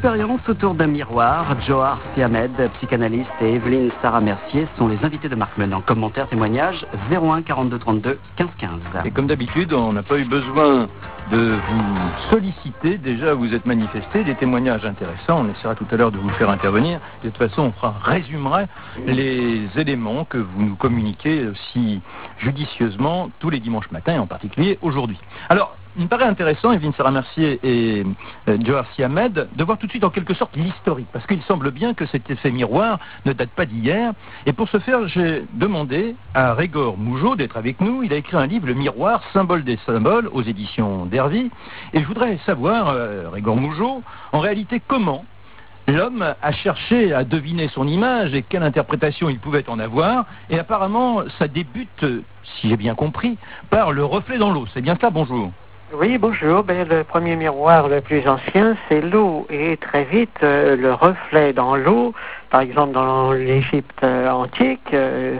expérience autour d'un miroir. Johar Siamed, psychanalyste, et Evelyne Sarah Mercier sont les invités de Marc Menant. Commentaires, témoignages, 01 42 32 15 15. Et comme d'habitude, on n'a pas eu besoin de vous solliciter. Déjà, vous êtes manifestés, des témoignages intéressants. On essaiera tout à l'heure de vous faire intervenir. De toute façon, on résumerait les éléments que vous nous communiquez si judicieusement tous les dimanches matins, et en particulier aujourd'hui. Alors, il me paraît intéressant, Evelyne Sarah Mercier et Johar Siamed, de voir tout de suite en quelque sorte l'historique, parce qu'il semble bien que cet effet miroir ne date pas d'hier. Et pour ce faire, j'ai demandé à Régor Mougeot d'être avec nous. Il a écrit un livre, Le Miroir, symbole des symboles, aux éditions d'Hervy. Et je voudrais savoir, Régor Mougeot, en réalité, comment l'homme a cherché à deviner son image et quelle interprétation il pouvait en avoir. Et apparemment, ça débute, si j'ai bien compris, par le reflet dans l'eau. C'est bien cela, bonjour. Oui, bonjour. Le premier miroir le plus ancien, c'est l'eau. Et très vite, le reflet dans l'eau, par exemple dans l'Égypte antique,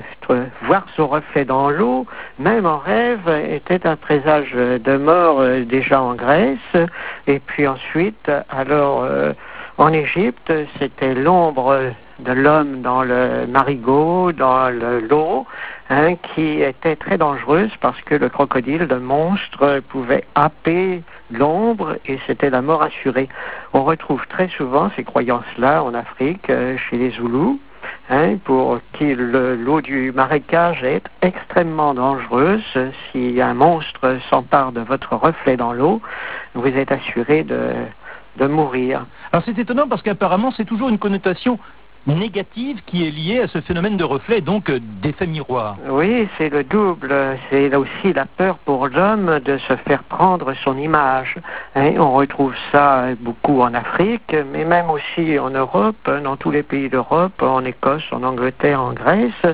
voir son reflet dans l'eau, même en rêve, était un présage de mort déjà en Grèce. Et puis ensuite, alors, en Égypte, c'était l'ombre de l'homme dans le marigot, dans l'eau, qui était très dangereuse parce que le crocodile, le monstre, pouvait happer l'ombre et c'était la mort assurée. On retrouve très souvent ces croyances-là en Afrique, chez les Zoulous, pour qui l'eau du marécage est extrêmement dangereuse. Si un monstre s'empare de votre reflet dans l'eau, vous êtes assuré de mourir. Alors c'est étonnant parce qu'apparemment c'est toujours une connotation négative qui est liée à ce phénomène de reflet, donc d'effet miroir. Oui, c'est le double. C'est aussi la peur pour l'homme de se faire prendre son image. On retrouve ça beaucoup en Afrique, mais même aussi en Europe, dans tous les pays d'Europe, en Écosse, en Angleterre, en Grèce.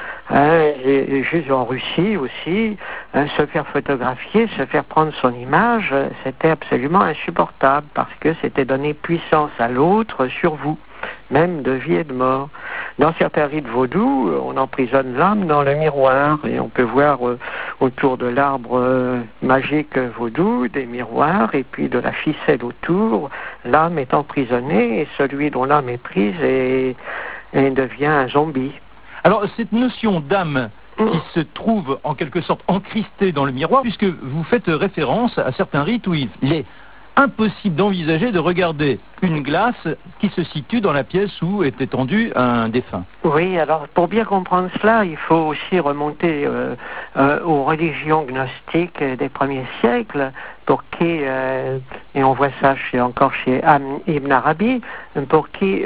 Et juste en Russie aussi, se faire photographier, se faire prendre son image, c'était absolument insupportable parce que c'était donner puissance à l'autre sur vous, même de vie et de mort. Dans certains rites vaudous, on emprisonne l'âme dans le miroir et on peut voir autour de l'arbre magique vaudou des miroirs et puis de la ficelle autour, l'âme est emprisonnée et celui dont l'âme est prise et devient un zombie. Alors, cette notion d'âme qui se trouve en quelque sorte encristée dans le miroir, puisque vous faites référence à certains rites où il est impossible d'envisager de regarder une glace qui se situe dans la pièce où est étendu un défunt. Oui, alors pour bien comprendre cela, il faut aussi remonter aux religions gnostiques des premiers siècles, pour qui, et on voit ça encore chez Ibn Arabi, pour qui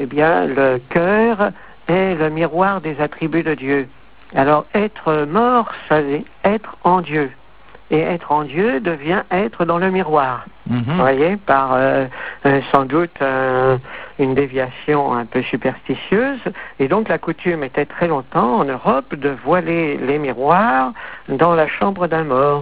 le cœur est le miroir des attributs de Dieu. Alors, être mort, ça veut être en Dieu. Et être en Dieu devient être dans le miroir. Vous voyez, par sans doute une déviation un peu superstitieuse. Et donc, la coutume était très longtemps en Europe de voiler les miroirs dans la chambre d'un mort.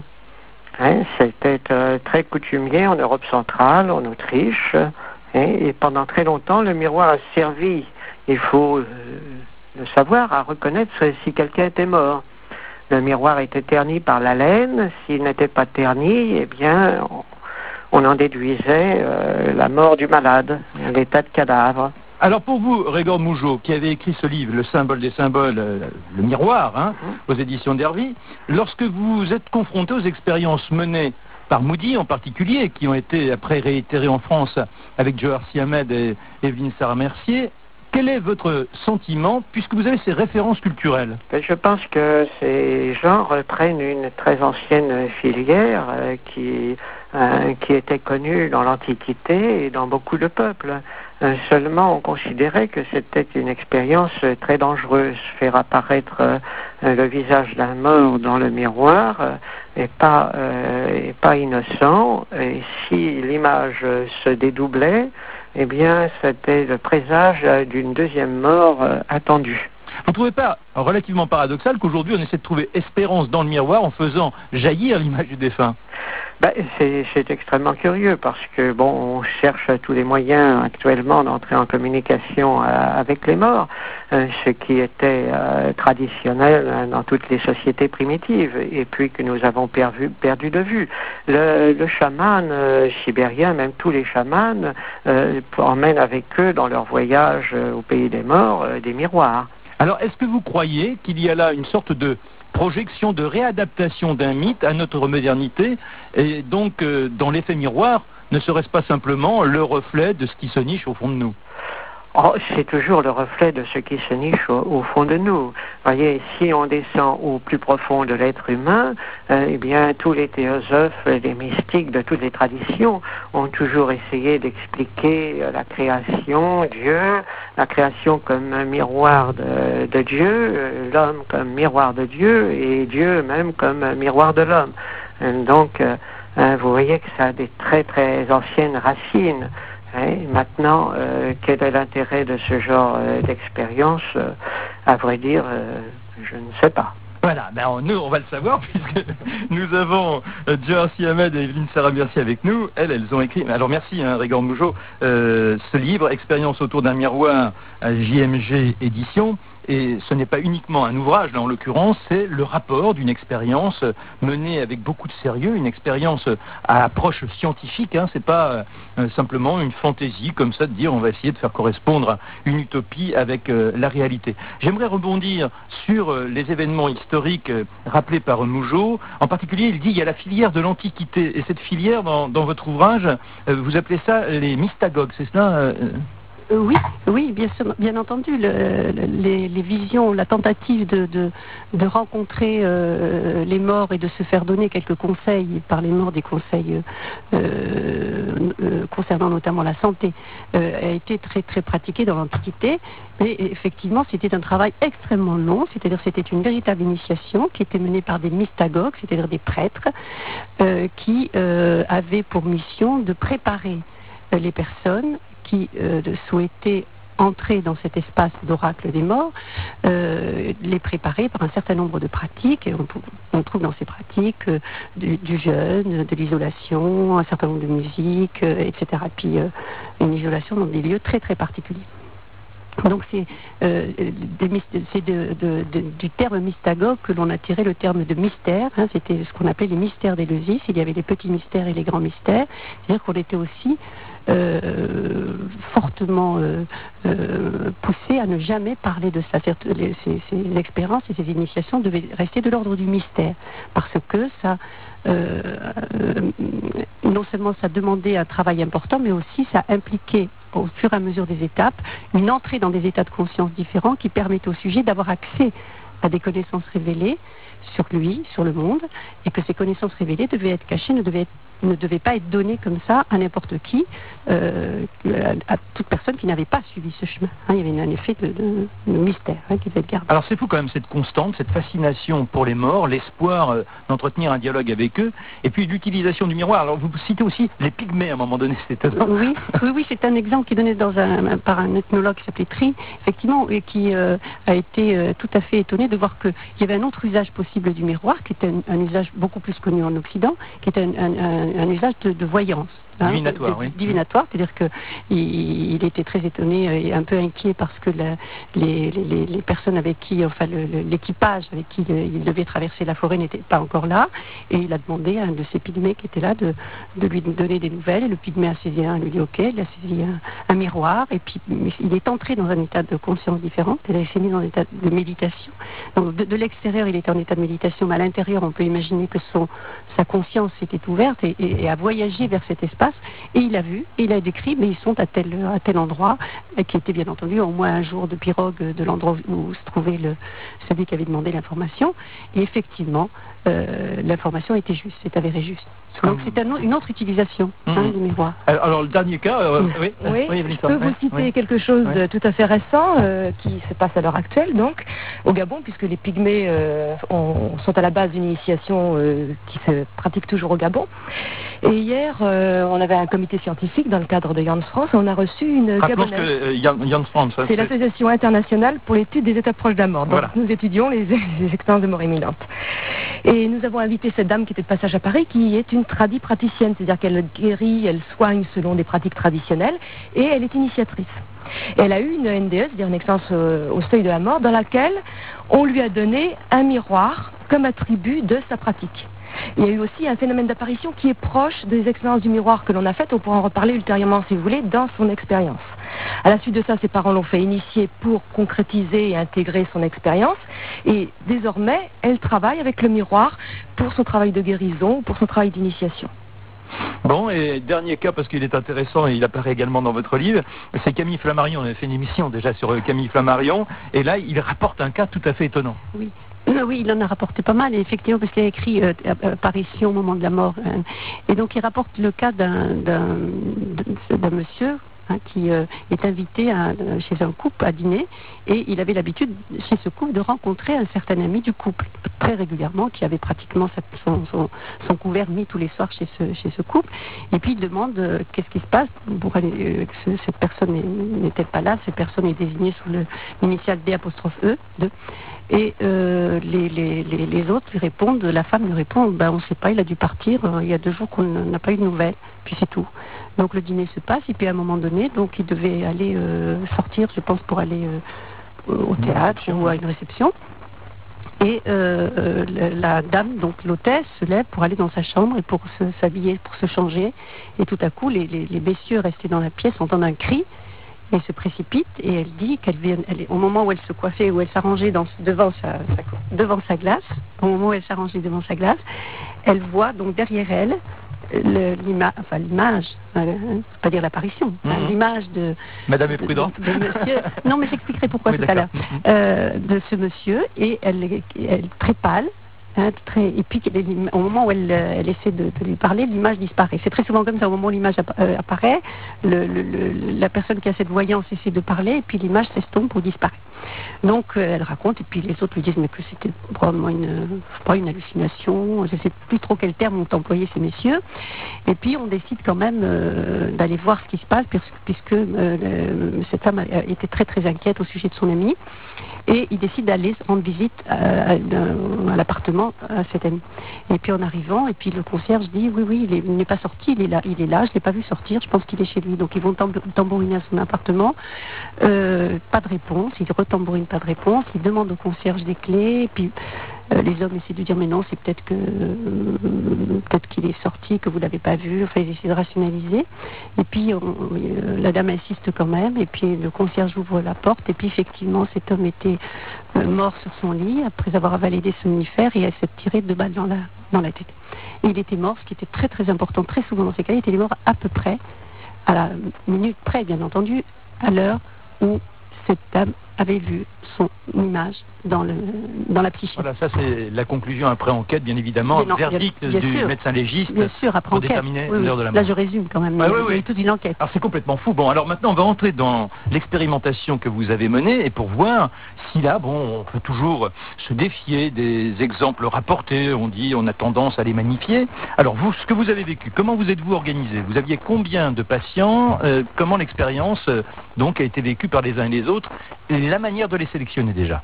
C'était très coutumier en Europe centrale, en Autriche. Et pendant très longtemps, le miroir a servi, il faut le savoir, à reconnaître si quelqu'un était mort. Le miroir était terni par la laine. S'il n'était pas terni, eh bien, on en déduisait la mort du malade, l'état de cadavre. Alors pour vous, Régor Mougeot, qui avez écrit ce livre, Le symbole des symboles, le miroir, aux éditions d'Hervy, lorsque vous êtes confronté aux expériences menées par Moody en particulier, qui ont été après réitérées en France avec Johar Siamed et Evelyne Sarah Mercier, quel est votre sentiment, puisque vous avez ces références culturelles? Je pense que ces gens reprennent une très ancienne filière qui était connue dans l'Antiquité et dans beaucoup de peuples. Seulement, on considérait que c'était une expérience très dangereuse. Faire apparaître le visage d'un mort dans le miroir est pas innocent. Et si l'image se dédoublait, eh bien, c'était le présage d'une deuxième mort attendue. Vous ne trouvez pas relativement paradoxal qu'aujourd'hui on essaie de trouver espérance dans le miroir en faisant jaillir l'image du défunt? C'est extrêmement curieux parce que on cherche tous les moyens actuellement d'entrer en communication avec les morts, ce qui était traditionnel dans toutes les sociétés primitives et puis que nous avons perdu de vue. Le chaman sibérien, même tous les chamans, emmènent avec eux dans leur voyage au pays des morts des miroirs. Alors, est-ce que vous croyez qu'il y a là une sorte de projection, de réadaptation d'un mythe à notre modernité, et donc dans l'effet miroir, ne serait-ce pas simplement le reflet de ce qui se niche au fond de nous? C'est toujours le reflet de ce qui se niche au fond de nous. Voyez, si on descend au plus profond de l'être humain, eh bien, tous les théosophes, les mystiques de toutes les traditions ont toujours essayé d'expliquer la création, Dieu, la création comme un miroir de Dieu, l'homme comme miroir de Dieu et Dieu même comme un miroir de l'homme. Donc, vous voyez que ça a des très très anciennes racines. Maintenant, quel est l'intérêt de ce genre d'expérience? À vrai dire, je ne sais pas. Voilà, nous on va le savoir puisque nous avons Djohar Sy-Ahmed et Evelyne Sarah-Mercier avec nous. Elles ont écrit, alors merci Régor Mougeot, ce livre, Expérience autour d'un miroir, à JMG Édition. Et ce n'est pas uniquement un ouvrage, là en l'occurrence, c'est le rapport d'une expérience menée avec beaucoup de sérieux, une expérience à approche scientifique, c'est pas simplement une fantaisie comme ça de dire on va essayer de faire correspondre une utopie avec la réalité. J'aimerais rebondir sur les événements historiques rappelés par Mougeot. En particulier, il dit il y a la filière de l'Antiquité, et cette filière, dans votre ouvrage, vous appelez ça les mystagogues, c'est cela Oui, bien sûr, bien entendu. Les visions, la tentative de rencontrer les morts et de se faire donner quelques conseils par les morts, des conseils concernant notamment la santé, a été très très pratiquée dans l'Antiquité. Et effectivement, c'était un travail extrêmement long, c'est-à-dire c'était une véritable initiation qui était menée par des mystagogues, c'est-à-dire des prêtres, qui avaient pour mission de préparer les personnes qui souhaitaient entrer dans cet espace d'oracle des morts, les préparer par un certain nombre de pratiques. Et on trouve dans ces pratiques du jeûne, de l'isolation, un certain nombre de musiques, etc. Et puis une isolation dans des lieux très très particuliers. Donc c'est du terme mystagogue que l'on a tiré le terme de mystère. C'était ce qu'on appelait les mystères d'Éleusis. Il y avait les petits mystères et les grands mystères. C'est-à-dire qu'on était aussi fortement poussé à ne jamais parler de ça. Ces expériences et ces initiations devaient rester de l'ordre du mystère, parce que ça, non seulement ça demandait un travail important, mais aussi ça impliquait au fur et à mesure des étapes une entrée dans des états de conscience différents qui permettaient au sujet d'avoir accès à des connaissances révélées sur lui, sur le monde, et que ces connaissances révélées devaient être cachées, ne devaient pas être données comme ça à n'importe qui, à toute personne qui n'avait pas suivi ce chemin. Il y avait un effet de mystère qui devait être gardé. Alors c'est fou quand même cette constante, cette fascination pour les morts, l'espoir d'entretenir un dialogue avec eux, et puis l'utilisation du miroir. Alors vous citez aussi les pygmées à un moment donné. Oui, c'est un exemple qui est donné par un ethnologue qui s'appelait Tri, effectivement, et qui a été tout à fait étonné de voir qu'il y avait un autre usage possible du miroir, qui était un usage beaucoup plus connu en Occident, qui était un usage de voyance. Divinatoire, oui. Divinatoire, c'est-à-dire qu'il était très étonné et un peu inquiet parce que les personnes avec qui, enfin l'équipage avec qui il devait traverser la forêt n'était pas encore là, et il a demandé à un de ses pygmées qui était là de lui donner des nouvelles, et le pygmée a saisi lui dit ok, il a saisi un miroir, et puis il est entré dans un état de conscience différent, il s'est mis dans un état de méditation. Donc de l'extérieur il était en état de méditation, mais à l'intérieur on peut imaginer que sa conscience était ouverte et a voyagé vers cet espace. Et il a vu, et il a décrit, mais ils sont à tel endroit, qui était bien entendu au moins un jour de pirogue de l'endroit où se trouvait celui qui avait demandé l'information. Et effectivement, l'information était juste, c'est avéré juste. Donc c'est une autre utilisation du miroir. Alors le dernier cas, oui, je peux vous citer quelque chose de tout à fait récent qui se passe à l'heure actuelle, donc au Gabon, puisque les pygmées sont à la base d'une initiation qui se pratique toujours au Gabon. Et hier, on avait un comité scientifique dans le cadre de Jans France. On a reçu une Gabonaise. Jans France, c'est l'association internationale pour l'étude des états proches de la mort. Donc voilà. Nous étudions les expériences de mort imminente. Et nous avons invité cette dame qui était de passage à Paris, qui est une praticienne, c'est-à-dire qu'elle guérit, elle soigne selon des pratiques traditionnelles, et elle est initiatrice. Et elle a eu une NDE, c'est-à-dire une expérience au seuil de la mort, dans laquelle on lui a donné un miroir comme attribut de sa pratique. Il y a eu aussi un phénomène d'apparition qui est proche des expériences du miroir que l'on a faites. On pourra en reparler ultérieurement, si vous voulez, dans son expérience. À la suite de ça, ses parents l'ont fait initier pour concrétiser et intégrer son expérience. Et désormais, elle travaille avec le miroir pour son travail de guérison, pour son travail d'initiation. Bon, et dernier cas, parce qu'il est intéressant et il apparaît également dans votre livre, c'est Camille Flammarion. On avait fait une émission déjà sur Camille Flammarion, et là, il rapporte un cas tout à fait étonnant. Oui. Oui, il en a rapporté pas mal, effectivement, parce qu'il a écrit Apparition au moment de la mort. Et donc, il rapporte le cas d'un monsieur qui est invité chez un couple à dîner, et il avait l'habitude, chez ce couple, de rencontrer un certain ami du couple, très régulièrement, qui avait pratiquement son couvert mis tous les soirs chez ce couple. Et puis, il demande qu'est-ce qui se passe pour cette personne n'est-elle pas là, cette personne est désignée sous l'initiale D''E. Et les autres lui répondent, la femme lui répond, on ne sait pas, il a dû partir, il y a 2 jours qu'on n'a pas eu de nouvelles, puis c'est tout. Donc le dîner se passe, et puis à un moment donné, donc il devait aller sortir, je pense, pour aller au théâtre ou à une réception. Et la dame, donc l'hôtesse, se lève pour aller dans sa chambre et pour s'habiller, pour se changer. Et tout à coup, les messieurs restés dans la pièce entendent un cri. Elle se précipite et elle dit au moment où elle se coiffait, où elle s'arrangeait devant sa glace, au moment où elle s'arrangeait devant sa glace, elle voit donc derrière elle l'image, pas dire l'apparition, l'image de Madame est prudente. De monsieur. Non, mais j'expliquerai pourquoi tout à l'heure. De ce monsieur, et elle très pâle. Et puis, au moment où elle essaie de lui parler, l'image disparaît. C'est très souvent comme ça, au moment où l'image apparaît, la personne qui a cette voyance essaie de parler, et puis l'image s'estompe ou disparaît. Donc, elle raconte, et puis les autres lui disent mais que c'était probablement une hallucination, je ne sais plus trop quel terme ont employé ces messieurs. Et puis, on décide quand même d'aller voir ce qui se passe, puisque cette femme était très très inquiète au sujet de son ami. Et il décide d'aller rendre visite à l'appartement à cet ami. Et puis en arrivant, et puis le concierge dit oui, il n'est pas sorti, il est là, je ne l'ai pas vu sortir, je pense qu'il est chez lui. Donc ils vont tambouriner à son appartement, pas de réponse, ils retambourinent, pas de réponse, ils demandent au concierge des clés, et puis les hommes essaient de dire mais non, c'est peut-être qu'il est sorti, que vous ne l'avez pas vu, enfin ils essaient de rationaliser. Et puis la dame insiste quand même, et puis le concierge ouvre la porte, et puis effectivement cet homme était mort sur son lit après avoir avalé des somnifères, et elle s'est tirée 2 balles dans la tête. Et il était mort, ce qui était très très important, très souvent dans ces cas, il était mort à peu près, à la minute près bien entendu, à l'heure où cette dame avait vu son image dans la psychiatrie. Voilà, ça c'est la conclusion après enquête, bien évidemment, verdict du médecin légiste pour déterminer l'heure de la mort. Là je résume quand même, il y a eu toute une enquête. Alors c'est complètement fou. Bon, alors maintenant on va entrer dans l'expérimentation que vous avez menée, et pour voir si là, on peut toujours se défier des exemples rapportés, on a tendance à les magnifier. Alors vous, ce que vous avez vécu, comment vous êtes-vous organisé? Vous aviez combien de patients? Comment l'expérience donc a été vécue par les uns et les autres? Et la manière de les sélectionner déjà?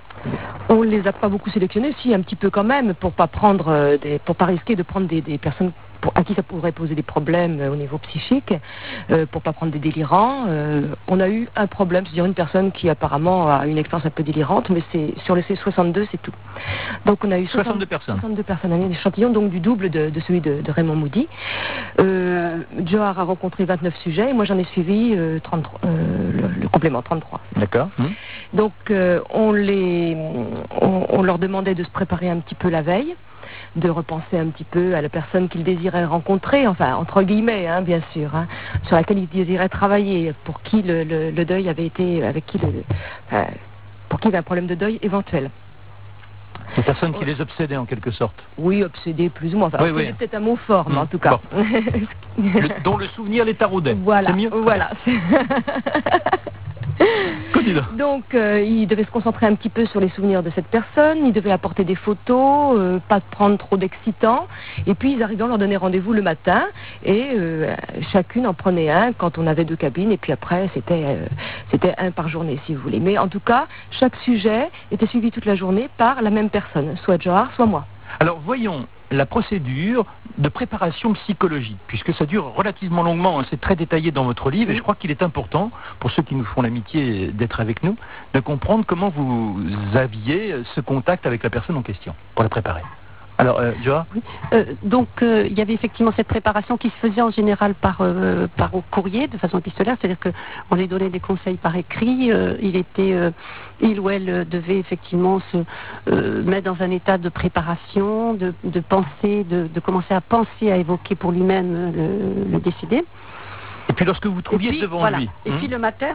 On ne les a pas beaucoup sélectionnés, si un petit peu quand même, pour pas risquer de prendre des personnes à qui ça pourrait poser des problèmes au niveau psychique, pour pas prendre des délirants. On a eu un problème, c'est-à-dire une personne qui apparemment a une expérience un peu délirante, mais c'est sur le C62, c'est tout. Donc on a eu 62 personnes. 62 personnes, un échantillon donc du double de celui de Raymond Moody. Johar a rencontré 29 sujets, et moi j'en ai suivi 33, le complément 33. D'accord. Donc on leur demandait de se préparer un petit peu la veille, de repenser un petit peu à la personne qu'ils désiraient rencontrer, enfin entre guillemets, bien sûr, sur laquelle ils désiraient travailler, pour qui le deuil avait été, pour qui il y avait un problème de deuil éventuel. Des personnes qui les obsédaient en quelque sorte. Oui, obsédés plus ou moins. Enfin, c'est peut-être un mot fort, mais en tout cas. Dont le souvenir les taraudait. Voilà, c'est mieux. Voilà. Donc, il devait se concentrer un petit peu sur les souvenirs de cette personne, il devait apporter des photos, pas prendre trop d'excitants, et puis ils arrivaient, on leur donnait rendez-vous le matin, et chacune en prenait un quand on avait 2 cabines, et puis après, c'était un par journée, si vous voulez. Mais en tout cas, chaque sujet était suivi toute la journée par la même personne, soit Johar, soit moi. Alors, voyons la procédure de préparation psychologique, puisque ça dure relativement longuement, hein, c'est très détaillé dans votre livre, et je crois qu'il est important, pour ceux qui nous font l'amitié d'être avec nous, de comprendre comment vous aviez ce contact avec la personne en question, pour la préparer. Alors, Johar ? Oui. Donc, il y avait effectivement cette préparation qui se faisait en général par au courrier, de façon épistolaire, c'est-à-dire qu'on lui donnait des conseils par écrit. Il ou elle devait effectivement se mettre dans un état de préparation, de penser, de commencer à penser, à évoquer pour lui-même le décédé. Et puis lorsque vous trouviez devant lui. Et puis le matin,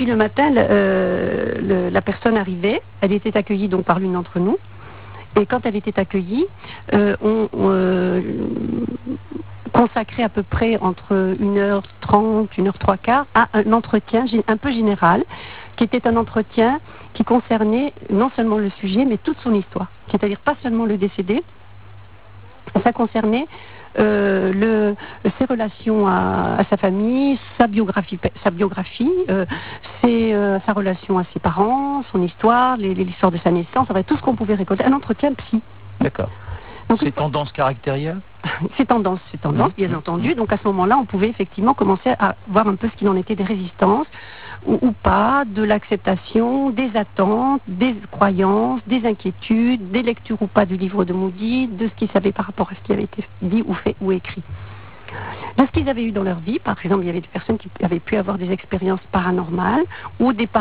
la personne arrivait, elle était accueillie donc par l'une d'entre nous. Et quand elle était accueillie, on consacrait à peu près entre 1h30, 1h15 à un entretien un peu général, qui était un entretien qui concernait non seulement le sujet, mais toute son histoire. C'est-à-dire pas seulement le décédé, ça concernait ses relations à sa famille, sa biographie, sa relation à ses parents, son histoire, l'histoire de sa naissance, enfin, tout ce qu'on pouvait récolter. Un entretien psy. D'accord. Ces tendances caractérielles ? Ces tendances, bien entendu. Donc à ce moment-là, on pouvait effectivement commencer à voir un peu ce qu'il en était des résistances, ou pas, de l'acceptation, des attentes, des croyances, des inquiétudes, des lectures ou pas du livre de Moody, de ce qu'ils savaient par rapport à ce qui avait été dit ou fait ou écrit. De ce qu'ils avaient eu dans leur vie, par exemple, il y avait des personnes qui avaient pu avoir des expériences paranormales ou des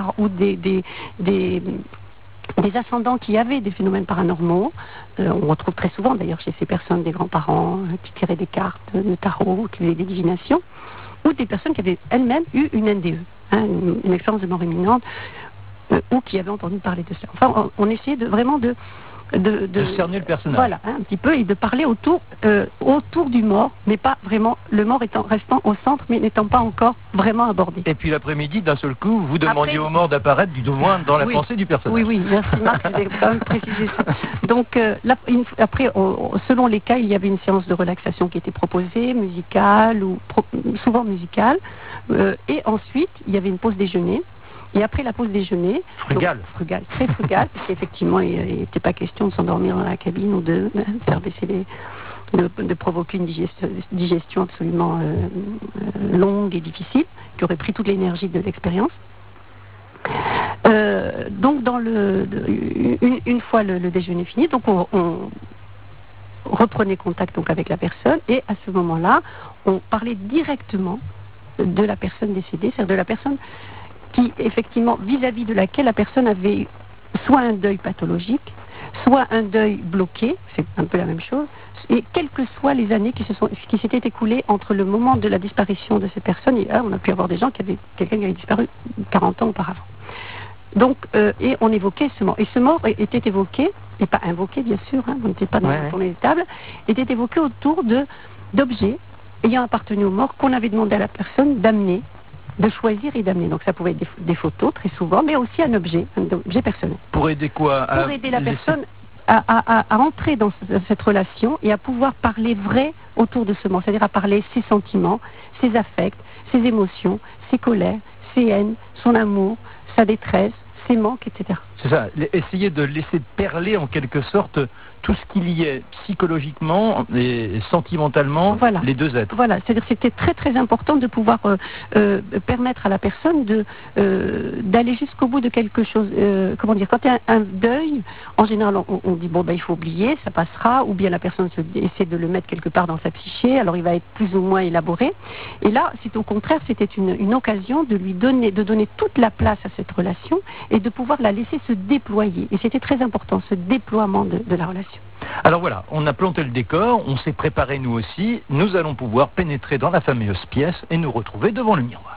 ascendants qui avaient des phénomènes paranormaux. On retrouve très souvent d'ailleurs chez ces personnes des grands-parents qui tiraient des cartes, le tarot, qui faisaient des divinations, ou des personnes qui avaient elles-mêmes eu une NDE, une expérience de mort imminente, ou qui avaient entendu parler de cela. Enfin, on essayait vraiment de cerner le personnage. Voilà, un petit peu, et de parler autour du mort, mais pas vraiment, le mort restant au centre, mais n'étant pas encore vraiment abordé. Et puis l'après-midi, d'un seul coup, vous demandiez au mort d'apparaître, du moins dans la pensée du personnage. Oui, merci Marc, je vais quand même préciser ça. Donc, après, selon les cas, il y avait une séance de relaxation qui était proposée, musicale, souvent musicale, et ensuite, il y avait une pause déjeuner. Et après la pause déjeuner, frugal, très frugal, parce qu'effectivement, il n'était pas question de s'endormir dans la cabine ou de faire baisser de provoquer une digestion absolument longue et difficile, qui aurait pris toute l'énergie de l'expérience. Donc, une fois le déjeuner fini, donc on reprenait contact donc avec la personne, et à ce moment-là, on parlait directement de la personne décédée, c'est-à-dire de la personne qui, effectivement, vis-à-vis de laquelle la personne avait soit un deuil pathologique, soit un deuil bloqué, c'est un peu la même chose, et quelles que soient les années qui s'étaient écoulées entre le moment de la disparition de cette personne, et on a pu avoir des gens quelqu'un qui avait disparu 40 ans auparavant. Donc, et on évoquait ce mort. Et ce mort était évoqué, et pas invoqué bien sûr, on n'était pas dans les tables, était évoqué autour d'objets ayant appartenu au mort qu'on avait demandé à la personne d'amener, de choisir et d'amener. Donc ça pouvait être des photos très souvent, mais aussi un objet personnel. Pour aider quoi ? Pour aider la personne à entrer dans cette relation et à pouvoir parler vrai autour de ce mort, c'est-à-dire à parler ses sentiments, ses affects, ses émotions, ses colères, ses haines, son amour, sa détresse, ses manques, etc. C'est ça, essayer de laisser perler en quelque sorte tout ce qu'il y est psychologiquement et sentimentalement, les deux êtres. Voilà, c'est-à-dire que c'était très très important de pouvoir permettre à la personne d'aller jusqu'au bout de quelque chose. Comment dire, quand il y a un deuil, en général on dit il faut oublier, ça passera, ou bien la personne essaie de le mettre quelque part dans sa psyché, alors il va être plus ou moins élaboré. Et là, c'est au contraire, c'était une occasion de lui donner toute la place à cette relation et de pouvoir la laisser se déployer. Et c'était très important, ce déploiement de la relation. Alors voilà, on a planté le décor, on s'est préparé nous aussi, nous allons pouvoir pénétrer dans la fameuse pièce et nous retrouver devant le miroir.